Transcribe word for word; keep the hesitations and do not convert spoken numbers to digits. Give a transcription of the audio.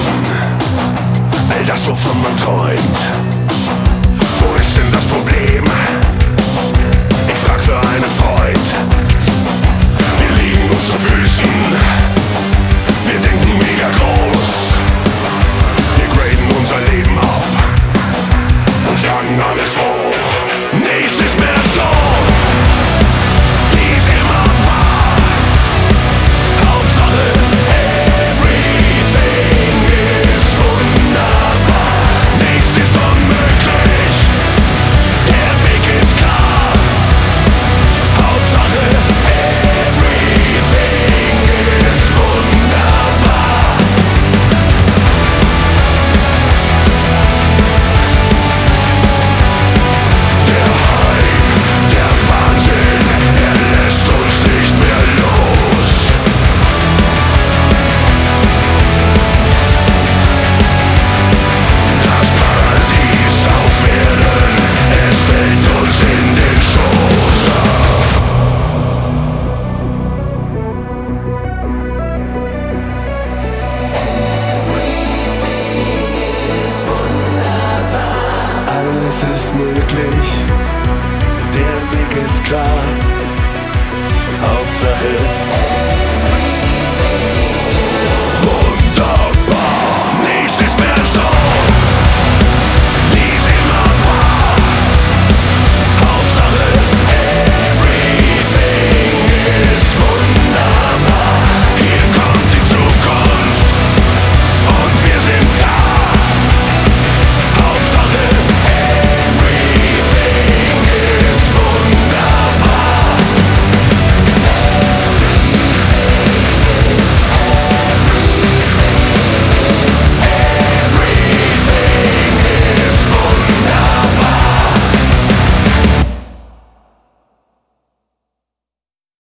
all das, wovon man träumt. Wo ist denn das Problem? Ich frag für einen Freund. Wir liegen uns zu Füßen, wir denken mega groß. Wir graden unser Leben ab und jagen alles hoch. Nichts ist mehr so, wie es immer war. Hauptsache everything ist wunderbar. Nichts ist unmöglich, der Weg ist klar. Hauptsache everything ist wunderbar. Der Hype, der Wahnsinn, er lässt uns nicht mehr los. Das Paradies auf Erden, es fällt uns in den Schoß. Alles ist möglich, der Weg ist klar. Hauptsache